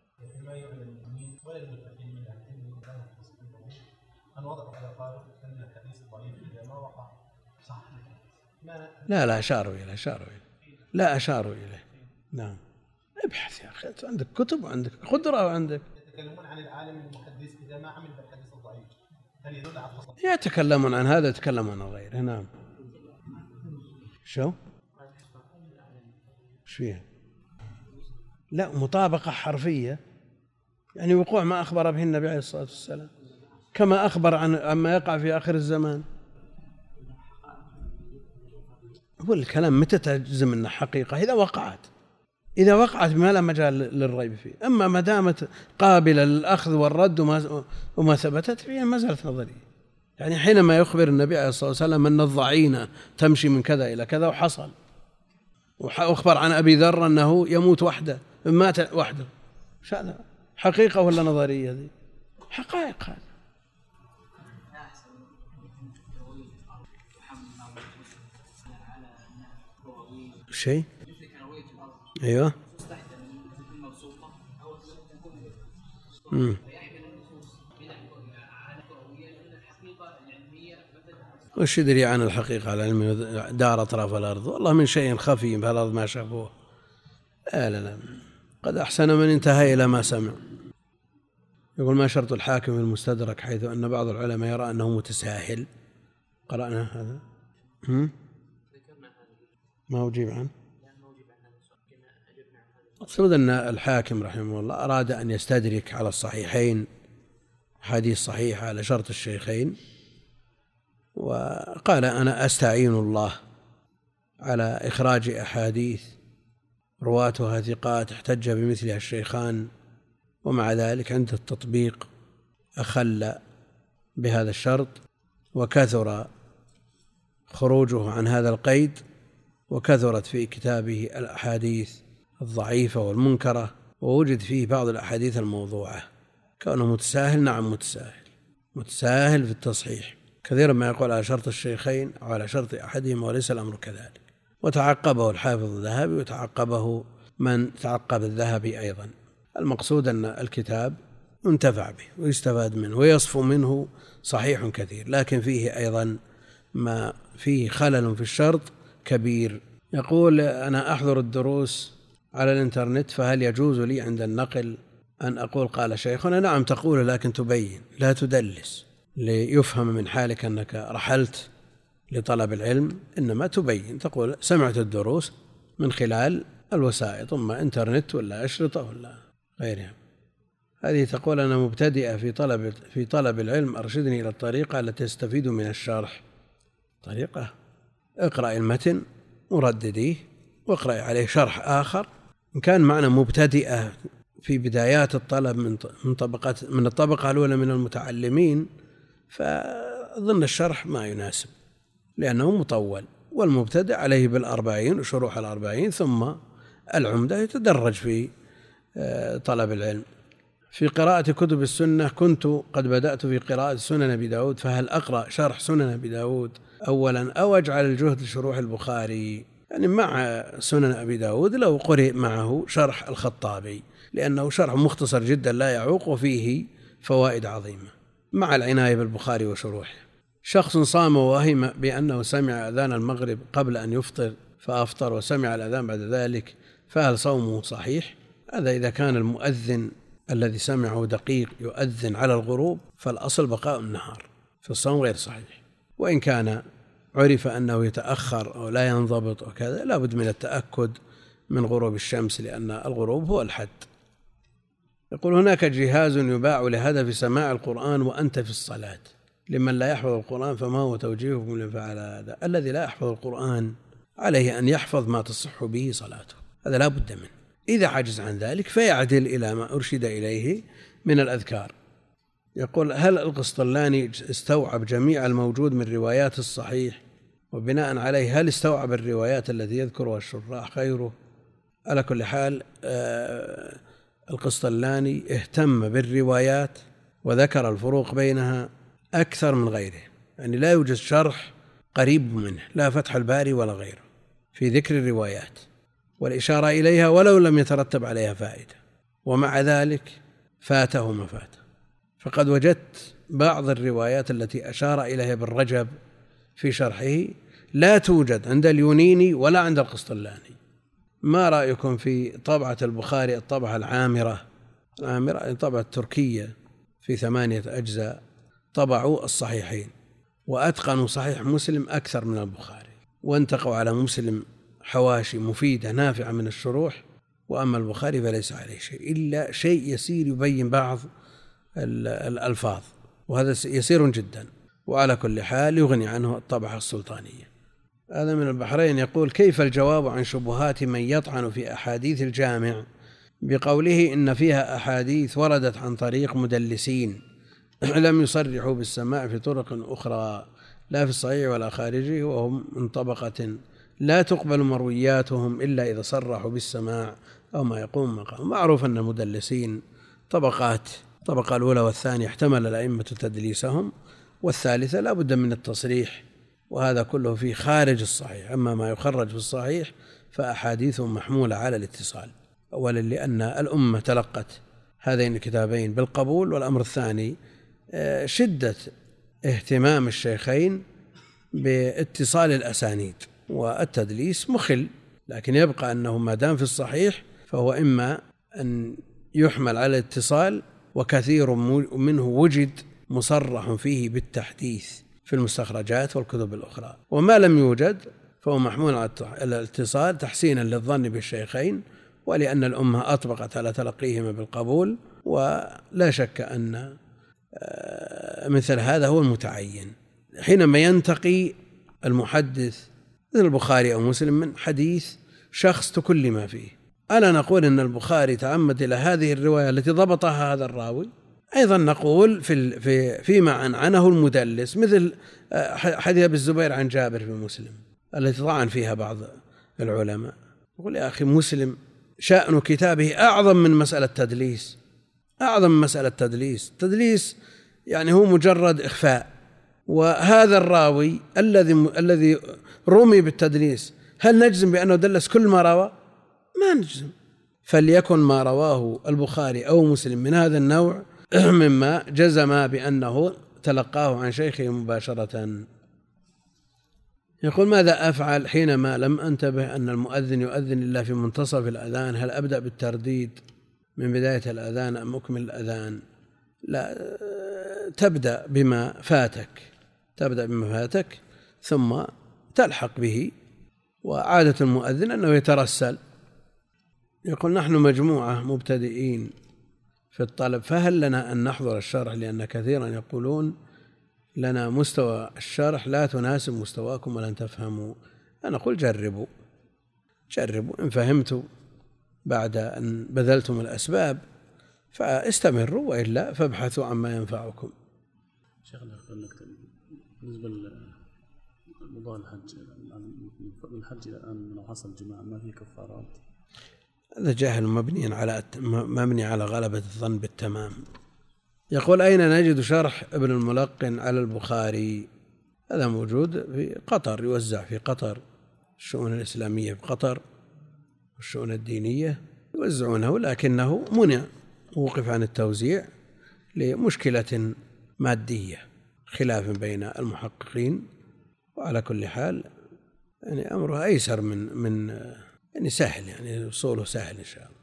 لا أشاروا إليه. نعم، ابحث يا أخي، أنت عندك كتب وعندك قدرة وعندك. يتكلمون عن العالم المحدث إذا ما عمل بالحديث الضعيف هل يدل على الخطأ؟ يتكلمون عن هذا، يتكلمون عن غيره. نعم. شو فيها؟ لا، مطابقة حرفية، يعني وقوع ما أخبر به النبي عليه الصلاة والسلام، كما أخبر عما يقع في آخر الزمان. هو الكلام متى تجزم أنها حقيقة؟ إذا وقعت ما لا مجال للريب فيه. أما ما دامت قابلة للأخذ والرد وما ثبتت فيها ما زالت نظرية. يعني حينما يخبر النبي عليه الصلاة والسلام أن الضعينة تمشي من كذا إلى كذا وحصل، وأخبر عن أبي ذر أنه يموت وحده، مات وحده، شو هذا؟ حقيقة ولا نظرية؟ ذي حقائق. هذا شيء. أيوة. وش يدري عن الحقيقة العلمية دار أطراف الأرض؟ والله من شيء خفي في الأرض ما شافوه. لا قد أحسن من انتهى إلى ما سمع. يقول ما شرط الحاكم في المستدرك حيث أن بعض العلماء يرى أنه متساهل؟ قرأنا هذا. ما أجيب عنه. أقصد أن الحاكم رحمه الله أراد أن يستدرك على الصحيحين حديث صحيح على شرط الشيخين، وقال أنا أستعين الله على إخراج أحاديث رواتها ثقات احتج بمثلها الشيخان، ومع ذلك عند التطبيق أخل بهذا الشرط، وكثر خروجه عن هذا القيد، وكثرت في كتابه الأحاديث الضعيفة والمنكرة، ووجد فيه بعض الأحاديث الموضوعة. كونه متساهل، نعم متساهل في التصحيح، كثيرا ما يقول على شرط الشيخين أو على شرط أحدهما وليس الأمر كذلك. وتعقبه الحافظ الذهبي وتعقبه من تعقب الذهبي أيضا. المقصود أن الكتاب ينتفع به ويستفاد منه ويصفو منه صحيح كثير، لكن فيه أيضا ما فيه خلل في الشرط كبير. يقول أنا أحضر الدروس على الإنترنت، فهل يجوز لي عند النقل أن أقول قال شيخنا؟ نعم تقول، لكن تبين، لا تدلس ليفهم من حالك أنك رحلت لطلب العلم، إنما تبين، تقول سمعت الدروس من خلال الوسائط، إما إنترنت ولا أشرطة ولا غيرها. هذه تقول أنا مبتدئة في طلب العلم، أرشدني إلى الطريقة التي تستفيد من الشرح. طريقة: اقرأ المتن وردديه واقرأ عليه شرح آخر. إن كان معنى مبتدئة في بدايات الطلب من الطبقة الأولى من المتعلمين، فأظن الشرح ما يناسب لأنه مطول، والمبتدئ عليه بالأربعين وشروح الأربعين، ثم العمدة يتدرج في طلب العلم. في قراءة كتب السنة كنت قد بدأت في قراءة سنن أبي داود، فهل أقرأ شرح سنن أبي داود أولا أو أجعل الجهد لشروح البخاري؟ يعني مع سنن أبي داود لو قرئ معه شرح الخطابي، لأنه شرح مختصر جدا لا يعوق وفيه فوائد عظيمة، مع العناية بالبخاري وشروحه. شخص صام ووهم بأنه سمع أذان المغرب قبل أن يفطر فأفطر وسمع الأذان بعد ذلك، فهل صومه صحيح؟ هذا إذا كان المؤذن الذي سمعه دقيق يؤذن على الغروب، فالأصل بقاء النهار، فالصوم غير صحيح. وإن كان عرف أنه يتأخر أو لا ينضبط وكذا، لا بد من التأكد من غروب الشمس، لأن الغروب هو الحد. يقول هناك جهاز يباع لهدف سماع القرآن وأنت في الصلاة، لمن لا يحفظ القرآن، فما هو توجيهكم لمن فعل هذا؟ الذي لا يحفظ القرآن عليه أن يحفظ ما تصح به صلاته، هذا لا بد منه. إذا عجز عن ذلك فيعدل إلى ما أرشد إليه من الأذكار. يقول هل القسطلاني استوعب جميع الموجود من روايات الصحيح، وبناء عليه هل استوعب الروايات التي يذكرها الشراح غيره؟ على كل حال القسطلاني اهتم بالروايات وذكر الفروق بينها أكثر من غيره، يعني لا يوجد شرح قريب منه، لا فتح الباري ولا غيره، في ذكر الروايات والإشارة إليها ولو لم يترتب عليها فائدة، ومع ذلك فاته ما فاته. فقد وجدت بعض الروايات التي أشار إليها ابن رجب في شرحه لا توجد عند اليونيني ولا عند القسطلاني. ما رأيكم في طبعة البخاري الطبعة العامرة طبعة تركية في 8 أجزاء، طبعوا الصحيحين وأتقنوا صحيح مسلم أكثر من البخاري، وانتقوا على مسلم حواشي مفيدة نافعة من الشروح، وأما البخاري فليس عليه شيء إلا شيء يسير يبين بعض الألفاظ، وهذا يسير جدا، وعلى كل حال يغني عنه الطبعة السلطانية. هذا من البحرين يقول كيف الجواب عن شبهات من يطعن في أحاديث الجامع بقوله إن فيها أحاديث وردت عن طريق مدلسين لم يصرحوا بالسماع في طرق أخرى لا في الصحيح ولا خارجه، وهم من طبقة لا تقبل مروياتهم إلا إذا صرحوا بالسماع أو ما يقوم مقام. معروف أن المدلسين طبقات، الطبقة الأولى والثانية احتمل الأئمة تدليسهم، والثالثة لا بد من التصريح، وهذا كله في خارج الصحيح. أما ما يخرج في الصحيح فأحاديثهم محمولة على الاتصال، أولا لأن الأمة تلقت هذين الكتابين بالقبول، والأمر الثاني شدة اهتمام الشيخين باتصال الأسانيد، والتدليس مخل، لكن يبقى أنه ما دام في الصحيح فهو إما أن يحمل على الاتصال، وكثير منه وجد مصرح فيه بالتحديث في المستخرجات والكتب الأخرى، وما لم يوجد فهو محمول على الاتصال تحسينا للظن بالشيخين، ولأن الأمة أطبقت على تلقيهما بالقبول، ولا شك أن مثل هذا هو المتعين حينما ينتقي المحدث مثل البخاري أو مسلم من حديث شخص تكلم فيه. ألا نقول إن البخاري تعمد إلى هذه الرواية التي ضبطها هذا الراوي؟ أيضا نقول فيما عنه المدلس، مثل حديث أبي الزبير عن جابر في مسلم التي طعن فيها بعض العلماء. يقول يا أخي مسلم شأن كتابه أعظم من مسألة تدليس، أعظم من مسألة تدليس يعني هو مجرد إخفاء. وهذا الراوي الذي رمي بالتدليس هل نجزم بأنه دلس كل ما روى؟ ما نجزم. فليكن ما رواه البخاري أو مسلم من هذا النوع مما جزم بأنه تلقاه عن شيخه مباشرة. يقول ماذا أفعل حينما لم أنتبه أن المؤذن يؤذن إلا في منتصف الأذان؟ هل أبدأ بالترديد من بداية الأذان أم أكمل الأذان؟ لا، تبدأ بما فاتك ثم تلحق به. وعادة المؤذن أنه يترسل. يقول نحن مجموعة مبتدئين في الطلب، فهل لنا أن نحضر الشرح؟ لأن كثيرا يقولون لنا مستوى الشرح لا تناسب مستواكم ولن تفهموا. أنا أقول جربوا إن فهمتوا بعد أن بذلتم الأسباب فاستمروا، وإلا فابحثوا عما ينفعكم. شيخنا بالنسبة لموضوع الحج، الحج الآن لو حصل جماعة ما في كفارات؟ هذا جاهل مبني على غلبة الظن بالتمام. يقول أين نجد شرح ابن الملقن على البخاري؟ هذا موجود في قطر، يوزع في قطر، الشؤون الإسلامية في قطر والشؤون الدينية يوزعونه، لكنه وقف عن التوزيع لمشكلة مادية، خلاف بين المحققين. وعلى كل حال يعني أمره أيسر من يعني سهل، يعني وصوله سهل إن شاء الله.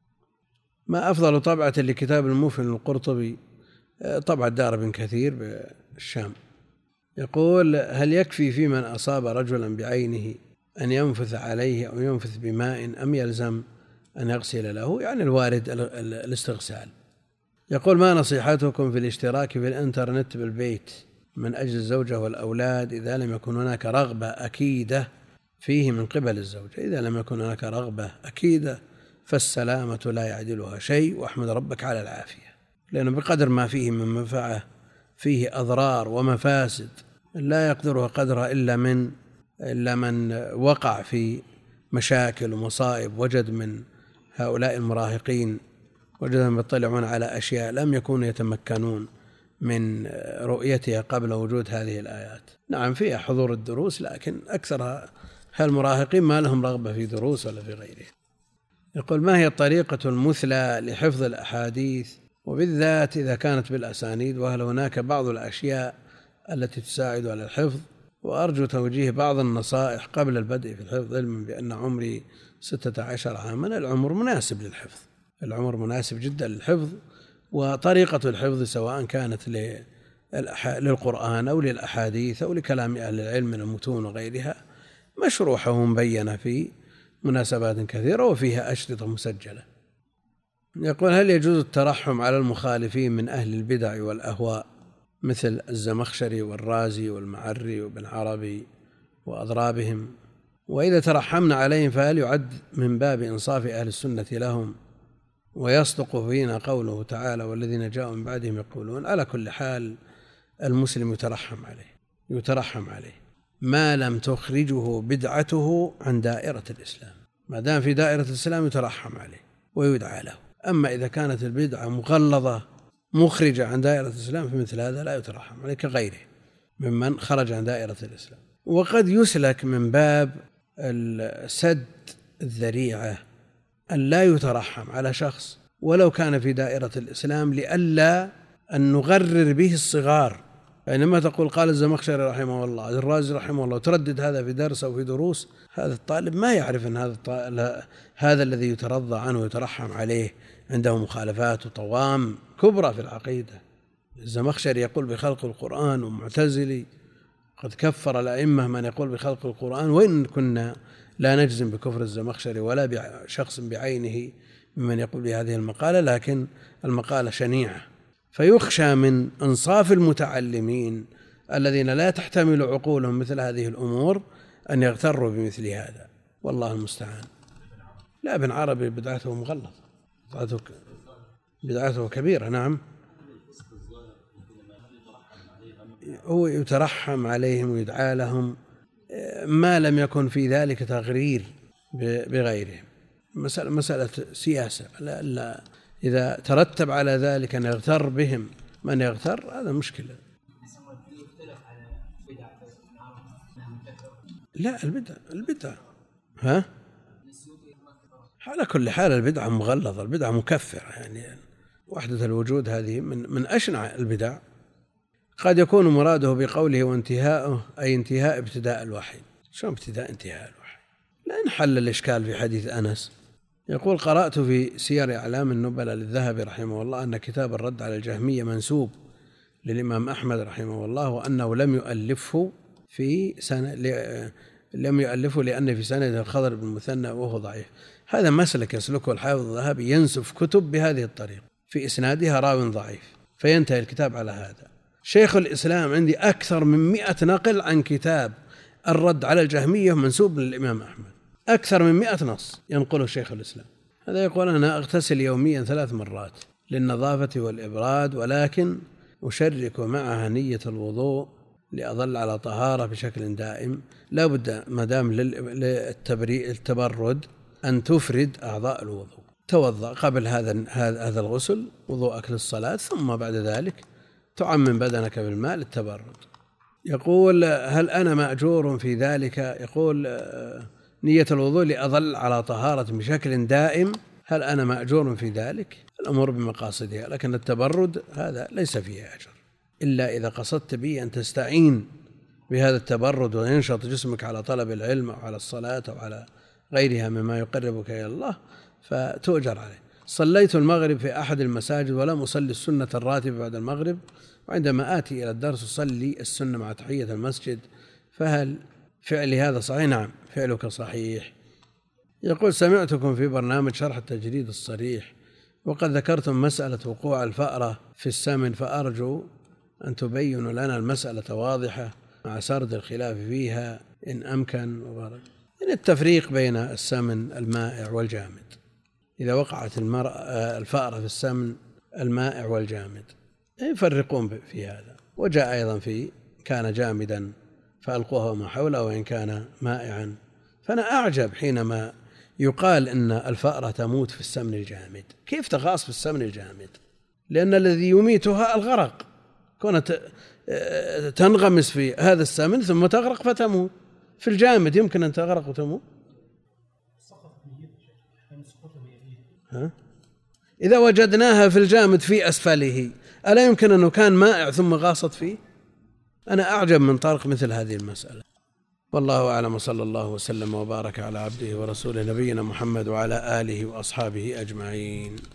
ما أفضل طبعة لكتاب المفهم القرطبي؟ طبعة دار بن كثير بالشام. يقول هل يكفي في من أصاب رجلا بعينه أن ينفث عليه أو ينفث بماء أم يلزم أن يغسل له؟ يعني الوارد الاستغسال. يقول ما نصيحتكم في الاشتراك في الإنترنت بالبيت من أجل الزوجة والأولاد إذا لم يكن هناك رغبة أكيدة فيه من قبل الزوجة؟ إذا لم يكن هناك رغبة أكيدة فالسلامة لا يعدلها شيء، وأحمد ربك على العافية، لأنه بقدر ما فيه من منفعة فيه أضرار ومفاسد لا يقدرها قدرها إلا من وقع في مشاكل ومصائب، وجد من هؤلاء المراهقين وجدهم يطلعون على أشياء لم يكونوا يتمكنون من رؤيتها قبل وجود هذه الآيات. نعم فيها حضور الدروس، لكن أكثر هالمراهقين ما لهم رغبة في دروس ولا في غيره. يقول ما هي الطريقة المثلى لحفظ الأحاديث وبالذات إذا كانت بالأسانيد؟ وهل هناك بعض الأشياء التي تساعد على الحفظ؟ وأرجو توجيه بعض النصائح قبل البدء في الحفظ، علما بأن عمري 16 عاما. العمر مناسب للحفظ، العمر مناسب جدا للحفظ. وطريقة الحفظ سواء كانت للقرآن أو للأحاديث أو لكلام أهل العلم من المتون وغيرها مشروحة ومبينة في مناسبات كثيرة وفيها أشرطة مسجلة. يقول هل يجوز الترحم على المخالفين من أهل البدع والأهواء مثل الزمخشري والرازي والمعري وابن عربي وأضرابهم؟ وإذا ترحمنا عليهم فهل يعد من باب إنصاف أهل السنة لهم ويصدق فينا قوله تعالى والذين جاءوا من بعدهم يقولون؟ على كل حال المسلم يترحم عليه ما لم تخرجه بدعته عن دائرة الإسلام. ما دام في دائرة الإسلام يترحم عليه ويدعى له. أما إذا كانت البدعة مغلظة مخرجة عن دائرة الإسلام فمثل هذا لا يترحم عليه كغيره ممن خرج عن دائرة الإسلام. وقد يسلك من باب سد الذريعة أن لا يترحم على شخص ولو كان في دائرة الإسلام لئلا أن نغرر به الصغار. بينما تقول قال الزمخشري رحمه الله، الرازي رحمه الله، تردد هذا في درس أو في دروس، هذا الطالب ما يعرف أن هذا الذي يترضى عنه ويترحم عليه عنده مخالفات وطوام كبرى في العقيدة. الزمخشري يقول بخلق القرآن ومعتزلي قد كفر الأئمة من يقول بخلق القرآن، وإن كنا لا نجزم بكفر الزمخشري ولا بشخص بعينه ممن يقول بهذه المقالة، لكن المقالة شنيعة، فيخشى من أنصاف المتعلمين الذين لا تحتمل عقولهم مثل هذه الأمور أن يغتروا بمثل هذا، والله المستعان. لا، ابن عربي بدعته مغلظة، بدعته كبيرة. نعم، هو يترحم عليهم ويدعى لهم ما لم يكن في ذلك تغرير بغيرهم، مسألة سياسة. لا إذا ترتب على ذلك أن يغتر بهم من يغتر، هذا مشكلة. لا، البدعة ها على كل حال البدعة مغلظة، البدعة مكفرة، يعني وحدة الوجود هذه من أشنع البدع. قد يكون مراده بقوله وانتهاءه أي انتهاء ابتداء الوحي. شو ابتداء انتهاء الوحي؟ لا نحل الإشكال في حديث أنس. يقول قرأت في سير أعلام النبلاء للذهبي رحمه الله أن كتاب الرد على الجهمية منسوب للإمام أحمد رحمه الله، وأنه لم يؤلفه لأن في سنة الخضر بن مثنى وهو ضعيف. هذا مسلك يسلكه الحافظ الذهبي، ينسف كتب بهذه الطريقة في إسنادها راو ضعيف، فينتهي الكتاب على هذا. شيخ الإسلام عندي أكثر من 100 نقل عن كتاب الرد على الجهمية منسوب للإمام أحمد، أكثر من 100 نص ينقله شيخ الإسلام. هذا يقول أنا أغتسل يوميا 3 مرات للنظافة والإبراد، ولكن أشرك معها نية الوضوء لأظل على طهارة بشكل دائم. لا بد ما دام للتبرد أن تفرد أعضاء الوضوء، توضأ قبل هذا الغسل وضوءك للصلاة، ثم بعد ذلك تعمم بدنك بالماء للتبرد. يقول هل أنا مأجور في ذلك؟ يقول نية الوضوء لأظل على طهارة بشكل دائم، هل أنا مأجور في ذلك؟ الأمور بمقاصدها، لكن التبرد هذا ليس فيه أجر، إلا إذا قصدت به أن تستعين بهذا التبرد وينشط جسمك على طلب العلم أو على الصلاة أو على غيرها مما يقربك إلى الله، فتؤجر عليه. صليت المغرب في أحد المساجد ولم أصلي السنة الراتبة بعد المغرب، وعندما آتي إلى الدرس أصلي السنة مع تحية المسجد، فهل فعلي هذا صحيح؟ نعم، فعلك صحيح. يقول سمعتكم في برنامج شرح التجريد الصريح وقد ذكرتم مسألة وقوع الفأرة في السمن، فأرجو أن تبينوا لنا المسألة واضحة مع سرد الخلاف فيها إن أمكن، وبارك. يعني التفريق بين السمن المائع والجامد، إذا وقعت الفأرة في السمن المائع والجامد يفرقون في هذا. وجاء أيضا في كان جامدا فألقوه ما حوله وإن كان مائعا. فأنا أعجب حينما يقال إن الفأرة تموت في السمن الجامد. كيف تغاص في السمن الجامد؟ لأن الذي يميتها الغرق، كونت تنغمس في هذا السمن ثم تغرق فتموت. في الجامد يمكن أن تغرق وتموت. إذا وجدناها في الجامد في أسفله، ألا يمكن أنه كان مائع ثم غاصت فيه؟ أنا أعجب من طرق مثل هذه المسألة. والله أعلم، صلى الله وسلم وبارك على عبده ورسوله نبينا محمد وعلى آله وأصحابه أجمعين.